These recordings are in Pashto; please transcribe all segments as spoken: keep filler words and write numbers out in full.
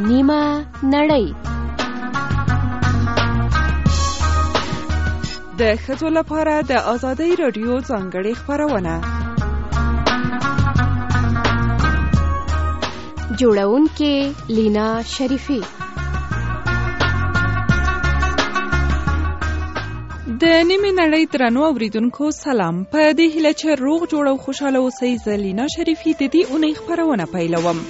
نیمه نړۍ. د ښځو لپاره د آزادۍ راډیو ځانګړې خپرونه. جوړونکې لینا شریفی. د نیمې نړۍ درنو اوریدونکو سلام. په دې هیله چې روغ جوړ او خوشاله اوسئ، زه لینا شریفی د دې اونۍ خپرونه پیلوم.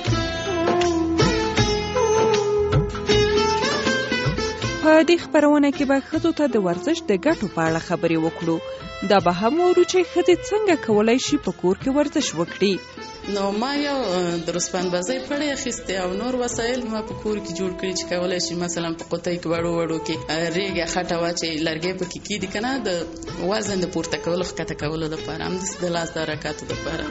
په دې خپرونه کې به ښځو ته د ورزش د ګټو په اړه خبرې وکړو. دا به هم وورو چې ښځې څنګه کولی شي په کور کې ورزش وکړي. نو ما یو د رسپان بازۍ پړی اخیستې او نور وسایل ما په کور کې جوړ کړي چې کولی شي مثلا په قوطۍ کې وړو وړو کې ریګه خټه واچوي، لرګی پکې کېږدي که نه، د وزن د پورته کولو ښکته کولو لپاره، همداسې د لاس د حرکاتو لپاره.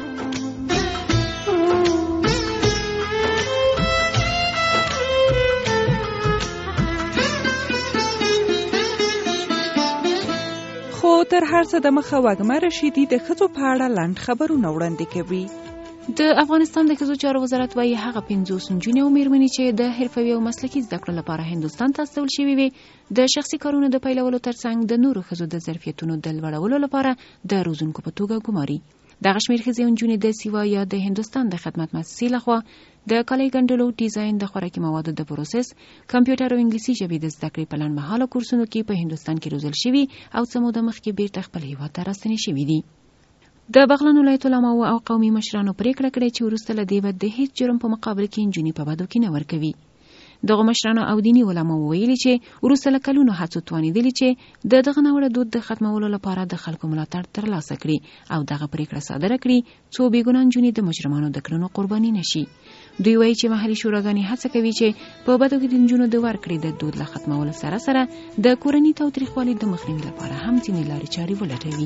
خو تر هر څه د مخه وږمه رشیدي د ښځو په اړه لنډ خبرونه وړاندې کوي. د افغانستان د ښځو چارو وزارت وايي هغه پنځوس نجونې او میرمنې چې د حرفوي او مسلکي زده کړو لپاره هندوستان ته استول شوي وي، د شخصي کارونو د پیلولو ترڅنګ د نورو ښځو د ظرفیتونو د لوړولو لپاره د روزونکو په توګه ګماري. دغه شمېر ښځې او نجونې د سیوا یا د هندوستان د خدمت مؤسسې لخوا د کالۍ ګنډلو، ډیزاین، د خوراکي موادو د پروسس، کمپیوټر او انګلیسي ژبې د زده کړې په لنډمهاله کورسونو کې په هندوستان کې روزل شوي او څه موده مخکې بیرته خپل هیواد ته راستنې شوي دي. د بغلان ولایت علماو او قومي مشرانو پریکړه کړې چې وروسته له دې به د هیڅ جرم په مقابل کې نجونې په بدو کې نه ورکوي. دغه مشرانو او دیني علماو ویلي چې وروسته له کلونو هڅو توانېدلي چې د دغه ناوړه دود د ختمولو لپاره د خلکو ملاتړ ترلاسه کړي او دغه پریکړه صادره کړي څو بېګناه نجونې د مجرمانو د کړنو قرباني نشي. دوی وایي چې محلي شوراګانې هڅه کوي چې په بدو کې د نجونو د ورکړې د دود له ختمولو سره سره د کورني تاوتریخوالي د مخنیوي لپاره هم ځینې لارې چارې ولټوي.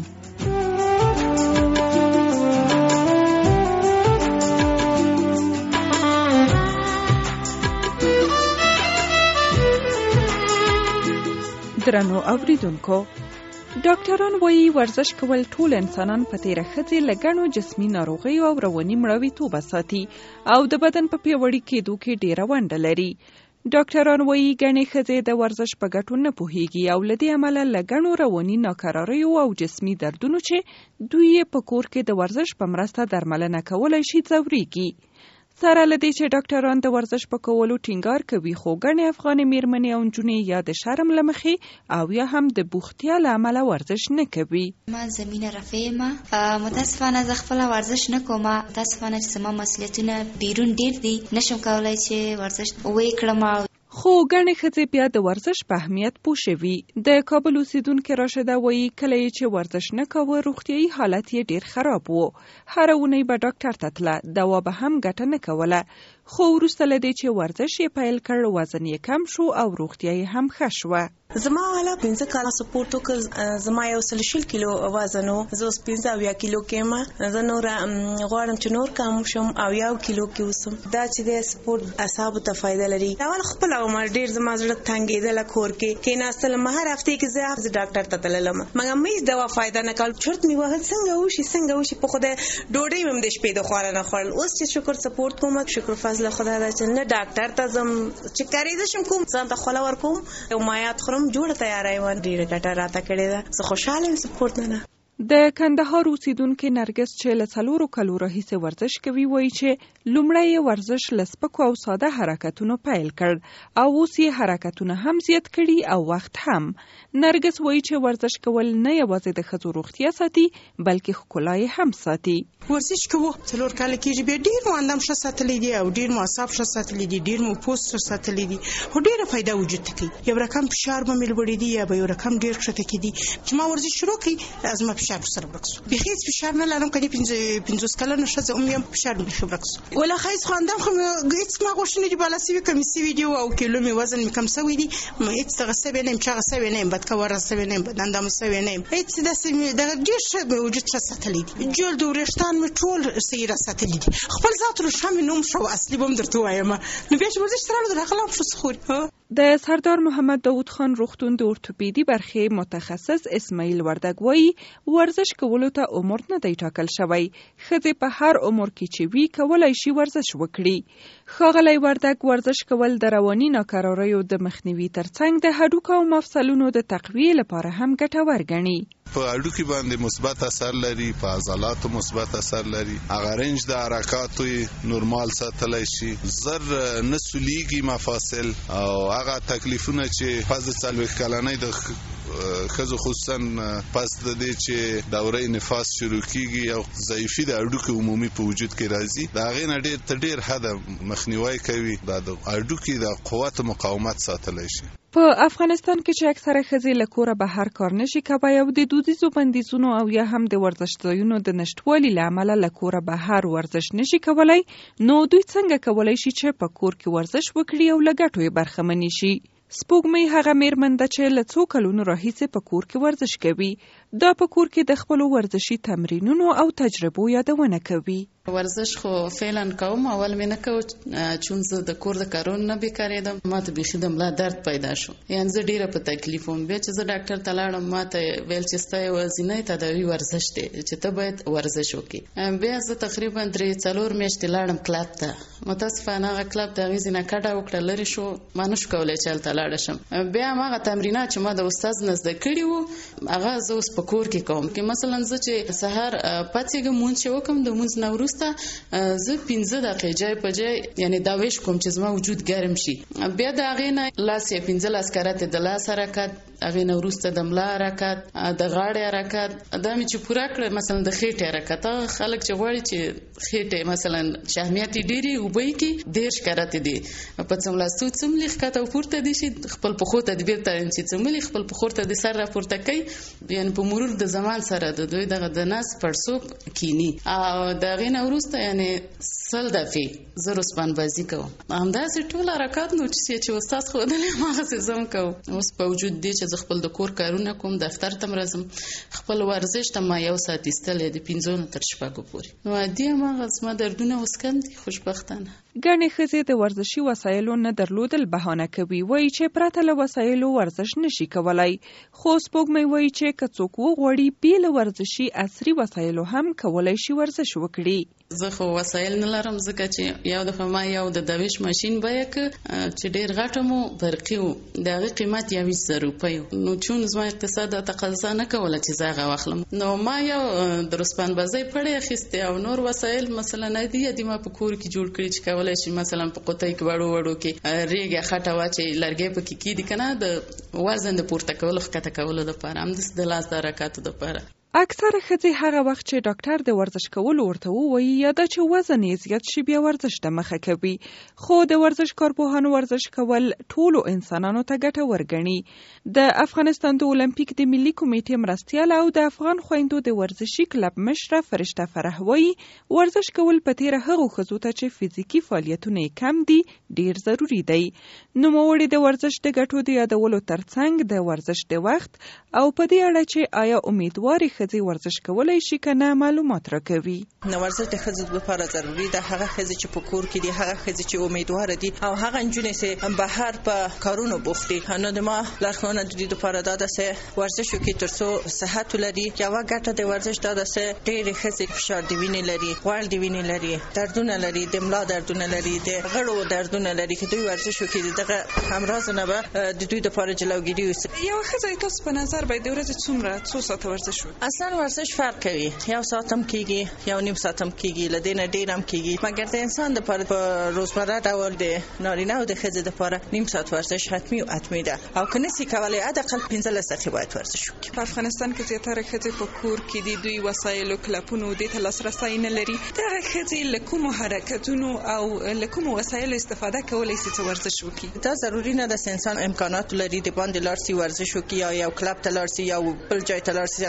درنو اوریدونکو، ډاکټران وایي ورزش کول ټول انسانان په تیره ښځې له ګڼو جسمي ناروغیو او رواني مړاویتوبه ساتي او د بدن په پیاوړي کېدو کې ډیره ونډه لري. ډاکټران وایي ګڼې ښځې د ورزش په ګټو نه پوهیږي او له دې امله له ګڼو رواني ناکراریو او جسمي دردونو چې دوی یې په کور کې د ورزش په مرسته درملنه کولی شي ځورېږي. سره له دې چې ډاکټران د ورزش په کولو ټینګار کوي، خو ګڼې افغانې میرمنې او نجونې یا د شرم له مخې او یا هم د بوختیا له امله ورزش نه کوي. ما زمینه رفیع یم، متاسفانه زه خپله ورزش نه کوم، متاسفانه چې زما مسؤلیتونه بیرون ډیر دي، نشم کولی چې ورزش وکړم. خو ګڼې ښځې بیا د ورزش په اهمیت پوه شوي. د کابل اوسیدونکې راشده وایي کله یې چې ورزش نه کاوه روغتیایي حالت یې ډیر خراب و. هره اونۍ به ډاکټر ته تله، دوا به هم ګټه نه کوله، خو وروسته له دې چې ورزش یې پیل کړ وزن یې کم شو او روغتیا یې هم ښه شوه. زما والا پنځه کاله سپورت وکړ، زما یو سل شل کیلو وزن و، زه اوس پنځه اویا کیلو کې یم. زه نور غواړم چې نور کم شم او یو کیلو کې اوسم. دا چې د سپورت اعصابو ته فایده لري. اول خپل عمر ډیر زما زړه تنګېدل، کور کې کېناستلم، هر هفته کې زه ډاکټر ته تللم، مګر مې دوا فایده نه کول. چرت مې وهل څنګه وشي څنګه وشي، په خدای ډوډۍ مې د شپې د خوړل نه خوړل. اوس چې شکر سپورت کوم، شکر فضل خدای دا چې نه ډاکټر ته ځم، چې کاریده شم کوم ځان ته خوله ورکوم او مایات خورم، جوړه تیاری و ډیره ګټه راته کړې ده. زه خوشاله یم سپورت نه. د کندهار اوسیدونکې نرګس چې له څلورو کلو راهیسې ورزش کوي وایي چې لومړی یې ورزش له سپکو او ساده حرکتونو پیل کړ او اوس یې حرکتونه هم زیات کړي او وخت هم. نرګس وایي چې ورزش کول نه یوازې د ښځو روغتیا ساتي بلکې ښکلا یې هم ساتي. ورزش کوو څلور کاله کېږي، بیا ډېر مو اندام ښه ساتلی دي او ډېر مو اعصاب ښه ساتلی دي، ډېر مو پوست ښه ساتلی دي، خو ډېره فایده وجود ته کوي. یو رقم فشار به مې لوړېدي یا به یو رقم ډېر ښکته کېدي. چې ما ورزش شروع کړي زما فشار ورسره ورک شو. بیخي هېڅ فشار نه لرم، که دې پنځوس کلنه ښځه هم یم، فشار مې بیخي ورک شو. ولا ښایست خو اندام خو هېڅ ما غوښتنې دي بالا سوي کمې سوي دي او کیلو مې وزن مې کم سوی دي، هېڅ دغه سوی نه یم، چاغه سوی نه یم، بدکوره سوی نه یم، بد اندامه سوی نه یم، هېڅ داسې دغه ډېر ښه مې وجود ښه ساتلی دي. جلد او وریښتان مې ټول صحیح را ساتلی دي. خپل ذات الرشا مې نوم ښه و، اصلي به هم درته ووایم. نو بیا چې ورزش ته راغلو د هغه لا هم ښه څه خوري. د سردار محمد داود خان روغتون د ارتوپیدي برخې متخصص اسماعیل وردګ وایي ورزش کولو ته عمر نه دی ټاکل شوی. ښځې په هر عمر کې چې وي کولی شي ورزش وکړي. ښاغلی وردګ ورزش کول د رواني ناکراریو د مخنیوي ترڅنګ د هډوکو او مفصلونو د تقویې لپاره هم ګټور ګڼي. په هډوکي باندې مثبت اثر لري، په عضلاتو مثبت اثر لري، هغه رنج د حرکاتو نورمال ساتلی شي، زر نه سولیږي مفاصل او هغه تکلیفونه چې پس د څلوېښت کلنۍ د ښځو خصوصا پس د دې چې دورې نفاس شروع کیږي او ضعیفي د هډوکو عمومي په وجود کې راځي، د هغې نه ډېر تر ډېر حده مخنیوی کوي، دا د هډوکي د قوت مقاومت ساتلی شي. په افغانستان کې چې اکثره ښځې له کوره بهر کار نشي کولی او د دودیزو بندیزونو او یا هم د ورزش ځایونو د نشتوالي له امله له کوره بهر ورزش نشي کولی، نو دوی څنګه کولی شي چې په کور کې ورزش وکړي او له ګټو یې برخمنې شي؟ سپوږمۍ هغه میرمن ده چې له څو کلونو راهیسې په کور کې ورزش کوي. دا په کور کې د خپلو ورزشي تمرینونو او تجربو یادونه کوي. ورزش خو فعلا کوم، اول مې نه کو چون زه د کور د کارونو نه بیکارېدم، ما ته بیخي د ملا درد پیدا شو، یعنې زه ډېره په تکلیف وم. بیا چې زه ډاکټر ته لاړم ما ته ویل چې ستا یوازینی تداوي ورزش دی چې ته باید ورزش وکړې. بیا زه تقریبا درې څلور میاشتې لاړم کلب ته، متاسفانه هغه کلب د هغې ځینه کډه وکړه، لرې شو، ما نه شو کولی چې هلته لاړه شم. بیا هماغه تمرینات چې ما د استاد نه زده کړي وو هغه زه اوس په کور کې کوم. که مثلا زه چې سهار پاڅېږم مونځ چې وکړم، د مونځ نه وروسته زه پنځه دقیقې جای په جای یعنی دا ویش کوم چې زما وجود ګرم شي. بیا د هغې نه لاس یا پنځه لاس کراتې د لاس حرکت، هغې نه وروسته د ملا حرکت، د غاړې حرکت، دا مې چې پوره کړه مثلا د خېټې حرکت. هغه خلک چې غواړي چې خېټې مثلا چې اهمیت یې ډېر وي اوبه یې کړي، دېرش کراتې دي په څملاستو څملي ښکته او پورته دي شي، خپل پښو ته د بېرته چې څملي خپل پښو ته د سر راپورته کوي، یعنې په مرور د زمان سره د دوی دغه د نس پړسوب کینی. او د هغې نه وروسته یعنې سل دفعې زه رسپانبازي کوم. همداسې ټول حرکات نو چې استاد ښودلی هماغسې زه هم کوم. اوس په وجود دی چې زه خپل د کور کارونه کوم، دفتر ته م راځم، خپل ورزش ته ما یو ساعت ایستلی د پنځو نه تر شپږو پورې. نو عادي هماغه زما دردونه اوس کم دي خوشبختانه. ګڼې ښځې د ورزشي وسایلو نه درلودل بهانه کوي، وایي چې پرته له وسایلو ورزش نشي کولی. خو سپوږمۍ وایي چې که څوک وغواړي بې له ورزشي عصري وسایلو هم کولی شي ورزش وکړي. زه خو وسایل نه لرم ځکه چې یو دفعه ما یو د دویش ماشین بیه که چې ډېر غټه مو برقي و، د هغې قیمت یویشت زره روپۍ و. نو چون زما اقتصاد تقاضا نه کوله چې زه هغه واخلم، نو ما یو د رسپانبازۍ پړی اخیستی او نور وسایل مثلا عادي عادي ما په کور کې جوړ کړي چې کولی شي مثلا په قطۍ کې وړو وړو کې ریګه خټه واچوي، لرګی پکې کېږدي که نه د وزن د پورته کولو ښکته کولو دپاره، همداسې د لاس د حرکاتو دپاره. اکثره ښځې هغه وخت چې ډاکټر د ورزش کولو ورته ووایي یا دا چې وزن یې زیات شي بیا ورزش ته مخه کوي. خو د ورزش کارپوهانو ورزش کول ټولو انسانانو ته ګټور ګڼي. د افغانستان د اولمپیک د ملي کمیټې مرستیاله او د افغان خویندو د ورزشي کلب مشره فرشته فرح وایي ورزش کول په تېره هغو ښځو ته چې فزیکي فعالیتونه یې کم دي ډېر ضروري دی. نوموړې د ورزش د ګټو د یادولو ترڅنګ د ورزش د وخت او په دې اړه چې آیا امیدوارې ښځې ورزش کولای شي که نه معلومات راکوي. نو ورزش د ښځو لپاره ضروري ده. هغه ښځې چې په کور کې دي، هغه ښځې چې امیدواره دي او هغه نجونې چې بهر په کارونو بوخت دي، نو د ما لارښوونه د دوی لپاره دا ده چې ورزش وکړي تر څو صحت ولري. یوه ګټه د ورزش دا ده چې ډېرې ښځې فشار د وینې لري، غوړ د وینې لري، دردونه لري، د ملا دردونه لري، د غړو دردونه لري. که دوی ورزش وکړي دغه امراضونه به د دوی لپاره جلوګیري وسي. یوه ښځه تاسو په نظر باید د ورځې څومره څو ساعته ورزش وکړي؟ اصلا ورزش فرق کوي، یو ساعت هم کېږي، یو نیم ساعت هم کېږي، له دې نه ډېر هم کېږي، مګر د انسان دپاره په روزمره ډول د نارینه او د ښځې دپاره نیم ساعت ورزش حتمي او حتمي ده. او که نسي کولی حداقل پنځلس دقیقې باید ورزش وکړي. په افغانستان کې زیاتره ښځې په کور کې دي، دوی وسایلو کلپونو دې ته لاسرسی نه لري. دغه ښځې له کومو حرکتونو او له کومو وسایلو استفاده کولی شي چې ورزش وکړي؟ دا ضروري نه ده چې انسان امکانات لري د باندې لاړ شي ورزش وکړي یا یو کلب ته لاړ شي یا بل ځای ته لاړ شي. هغه دوی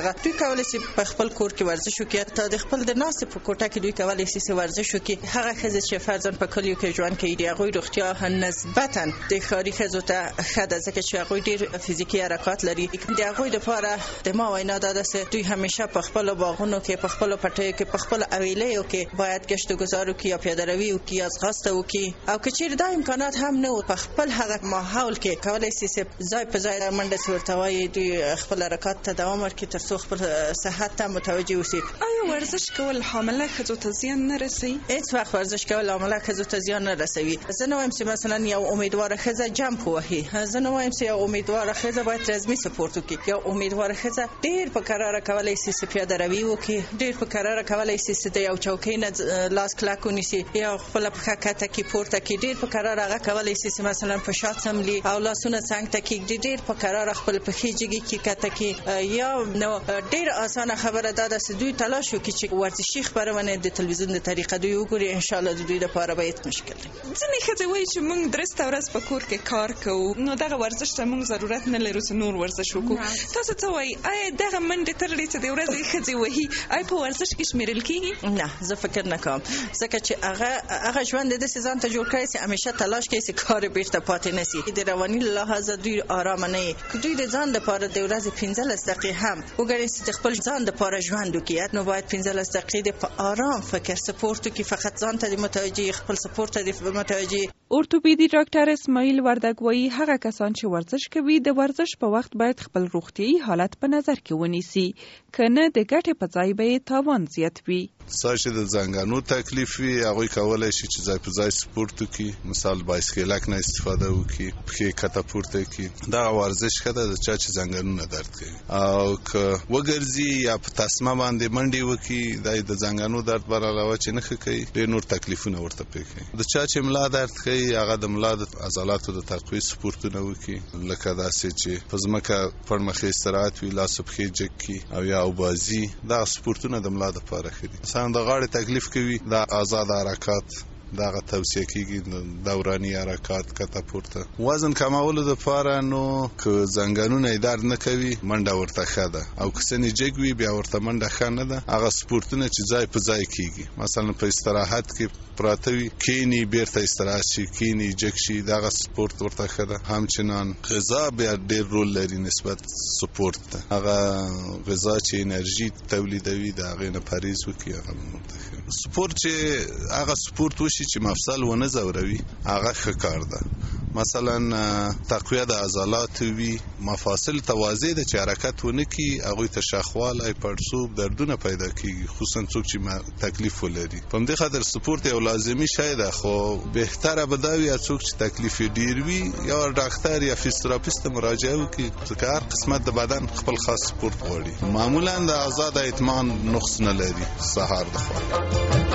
کولای شي په خپل کور کې ورزش وکړي، ته د خپل د ناستې په کوټه کې دوی کولای شي چې ورزش وکړي. هغه ښځې چې فرضاً په کلیو کې ژوند کوي د هغوی روغتیا نسبتاً د ښاري ښځو ته ښه ده، ځکه چې هغوی ډېر فزیکي حرکات لري. د هغوی دپاره د ما وینا دا ده چې دوی همیشه په خپلو باغونو کې، په خپلو پټیو کې، په خپلو اویلیو کې باید گشت و گذار وکړي یا پیاده روي وکړي یا ځغاسته وکړي. او که چېرې دا امکانات هم نه و، په خپل هغه ماحول کې کولی شي چې ځای په ځای منډه چې ورته وایي دوی خپل حرکات ته دوام ورکړي تر څو خپل صحت ته متوجه اوسي. آیا ورزش کول حامله ښځو ته زیان نه رسوي؟ هیڅ وخت ورزش کول حامله ښځو ته زیان نه رسوي. زه نه وایم چې مثلا یو امیدواره ښځه جمپ ووهي، زه نه وایم چې یو امیدواره ښځه باید رزمي سپورت وکړي. یو امیدواره ښځه ډېر په کراره کولی شي چې پیاده روي وکړي، ډېر په کراره کولی شي چې د یو چوکۍ نه لاس کلک ونیسي یا خپله پښه کښته کړي پورته کړي، ډېر په کراره هغه کولی شي چې مثلا په شا څملي او لاسونه څنګ ته کېږدي، ډېر په کراره خپل پښې جګې کړي کښته کړي. یا نو ډېر اسانه خبره دا ده چې دوی تلاش وکړي چې ورزشي خپرونې د تلویزیون د طریقه دوی وګوري. انشاءالله د دوی لپاره به هېڅ مشکل نه وي. ځینې ښځې وایي چې موږ درسته ورځ په کور کې کار کوو، نو دغه ورزش ته موږ ضرورت نه لرو چې نور ورزش وکړو. تاسو څه وایي؟ آیا دغه منډې ترړې چې د ورځې ښځې وهي آیا په ورزش کې شمېرل کېږي؟ نه، زه فکر نه کوم، ځکه چې هغه هغه ژوند د داسې ځان ته جوړ کړی چې همیشه تلاش کوي چې کار یې بېرته پاتې نه شي. د رواني له لحاظه دوی ارامه نه وي. که دوی د ځان دپاره د ورځې پنځلس دقیقې هم وګڼي چې د خپل ځان دپاره ژوند وکړي، نو باید پنځلس دقیقې د په آرام فکر سپورت وکړي، فقط ځان ته د متوجه، خپل سپورت ته د متوجه. اورتوپیدي ډاکټر اسماعیل وردګ وایي هغه کسان چې ورزش کوي د ورزش په وخت باید خپل روغتیايي حالت په نظر کې ونیسي، که نه د ګټې په ځای به یې تاوان زیات وي. څه چې د زنګانو تکلیف وي هغوی کولی شي چې ځای په ځای سپورت وکړي، مثال بایسکلک نه استفاده وکړي، پښې کښته پورته کړي. دغه ورزش ښه ده د چا چې زنګانونه درد کوي. او که وګرځي یا په تسمه باندې منډې وکړي، دا د زنګانو درد بر علاوه چې نه ښه کوي، ډېر نور تکلیفونه ورته پېښ کوي. د چا چې ملا درد کوي هغه د ملا د عضلاتو د تقویې سپورتونه وکړي، لکه داسې چې په ځمکه پړ مخې استراحت وي، لاس او پښې جګ کړي او یا اوبازي. دغه سپورتونه د ملا دپاره ښه دي. مثلا د غاړې تکلیف کوي، دا آزاد حرکات دغه توصیه کیږي، دورانی حرکات کته پورته. وزن کمولو لپاره نو که زنګانونه درد نه کوي منډه ورته ښه ده، او که سنې جګ وي بیا ورته منډه ښه نه ده. هغه سپورتونه چې ځای په ځای کیږي، مثلا په استراحت کې پراته وي، کینی بیرته استراحت شي، کینی جګ شي، دغه سپورت ورته ښه ده. همچنان غذا بیا ډېر رول لري نسبت سپورت ته. هغه غذا چې انرژي تولیدوي د هغې نه پرهیز وکړي، هغه ورته ښه. سپورت چې هغه سپورت وشي چې مفصل ونه ځوروي هغه ښه کار ده. مثلا تقویه د عضلات وي، مفاصل تواضع ده چې حرکت ونه کړي، هغوی ته شخوالی، پړسوب، دردونه پیدا کېږي، خصوصا څوک چې تکلیف ولري. په همدې خاطر سپورت یو لازمي شی ده، خو بهتره به دا وي څوک چې تکلیف یې ډېر وي یا ډاکټر یا فزیوتراپیست ته مراجعه وکړي، ځکه هر قسمت د بدن خپل خاص سپورت غواړي. معمولا د اعضا د اطمینان نقص نه لري سهار د خوا.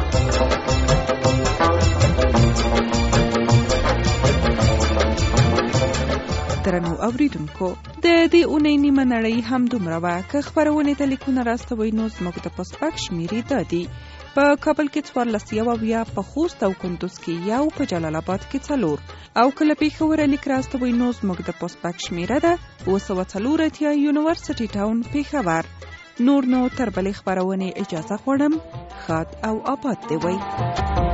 درنو اوریدونکو، د دې اونۍ نیمه نړۍ هم دومره وه. که خپرونې ته لیکونه راستوئ نو زموږ د پوسټبک شمېرې دا دي: په کابل کې څوارلس یو اویا، په خوست او کندوز کې یو، په جلال آباد کې څلور، او که له پېښوره لیک راستوئ نو زموږ د پوسټبک شمېره ده اوه سوه څلور اتیا، یونیورسټي ټاون پېښور. نور نو تر بلې خپرونې اجازه غواړم. ښاد او آباد دې وئ.